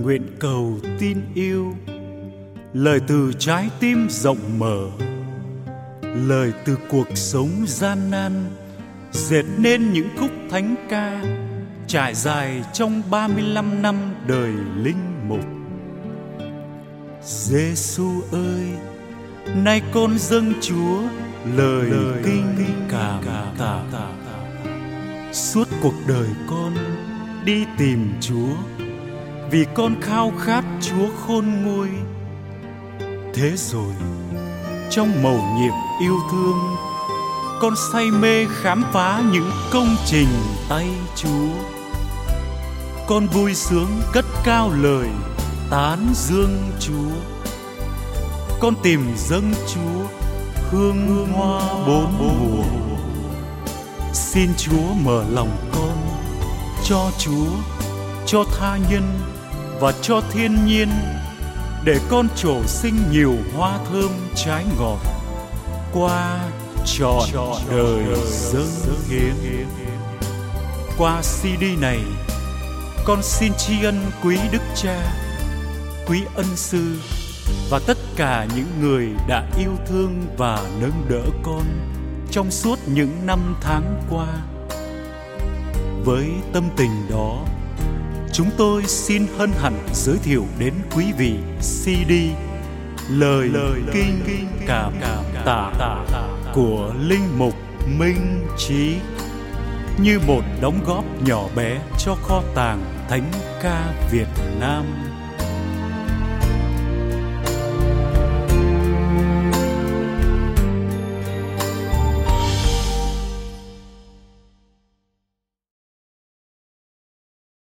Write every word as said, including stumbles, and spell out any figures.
nguyện cầu tin yêu, lời từ trái tim rộng mở, lời từ cuộc sống gian nan, dệt nên những khúc thánh ca trải dài trong ba mươi lăm năm đời linh mục. Giêsu ơi, nay con dâng Chúa lời, lời kinh cảm tạ. Suốt cuộc đời con đi tìm Chúa, vì con khao khát Chúa khôn nguôi. Thế rồi trong mầu nhiệm yêu thương, con say mê khám phá những công trình tay Chúa. Con vui sướng cất cao lời tán dương Chúa. Con tìm dâng Chúa hương hoa bốn mùa. Xin Chúa mở lòng con cho Chúa, cho tha nhân và cho thiên nhiên, để con trổ sinh nhiều hoa thơm trái ngọt qua trọn đời dâng hiến. Qua xê đê này, con xin tri ân quý Đức Cha, quý ân sư và tất cả những người đã yêu thương và nâng đỡ con trong suốt những năm tháng qua. Với tâm tình đó, chúng tôi xin hân hạnh giới thiệu đến quý vị xê đê Lời, lời Kinh, kinh Cảm, cảm Tạ, tạ của Linh Mục Minh Trí, như một đóng góp nhỏ bé cho kho tàng thánh ca Việt Nam.